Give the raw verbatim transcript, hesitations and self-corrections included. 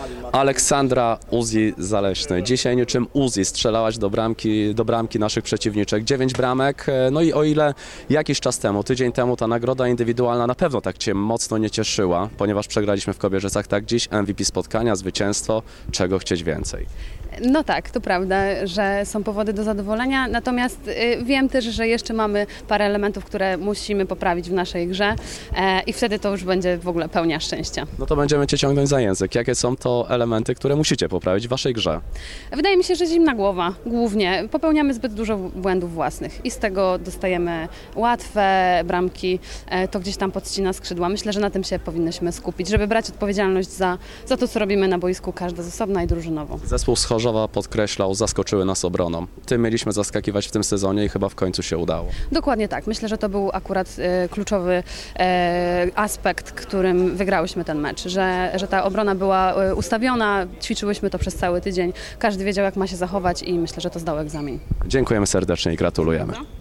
Aleksandra Uzi Zaleśny. Dzisiaj niczym Uzi strzelałaś do bramki, do bramki naszych przeciwniczek. Dziewięć bramek. No i o ile jakiś czas temu, tydzień temu ta nagroda indywidualna na pewno tak Cię mocno nie cieszyła, ponieważ przegraliśmy w Kobierzycach, tak dziś M V P spotkania, zwycięstwo, czego chcieć więcej. No tak, to prawda, że są powody do zadowolenia, natomiast y, wiem też, że jeszcze mamy parę elementów, które musimy poprawić w naszej grze e, i wtedy to już będzie w ogóle pełnia szczęścia. No to będziemy Cię ciągnąć za język. Jakie są to elementy, które musicie poprawić w Waszej grze? Wydaje mi się, że zimna głowa głównie. Popełniamy zbyt dużo błędów własnych i z tego dostajemy łatwe bramki, e, to gdzieś tam podcina skrzydła. Myślę, że na tym się powinnyśmy skupić, żeby brać odpowiedzialność za, za to, co robimy na boisku, każda z osobna i drużynowo. Zespół z Chorzowa podkreślał, zaskoczyły nas obroną. Tym mieliśmy zaskakiwać w tym sezonie i chyba w końcu się udało. Dokładnie tak. Myślę, że to był akurat e, kluczowy e, aspekt, którym wygrałyśmy ten mecz, że, że ta obrona była e, ustawiona, ćwiczyłyśmy to przez cały tydzień, każdy wiedział, jak ma się zachować i myślę, że to zdało egzamin. Dziękujemy serdecznie i gratulujemy.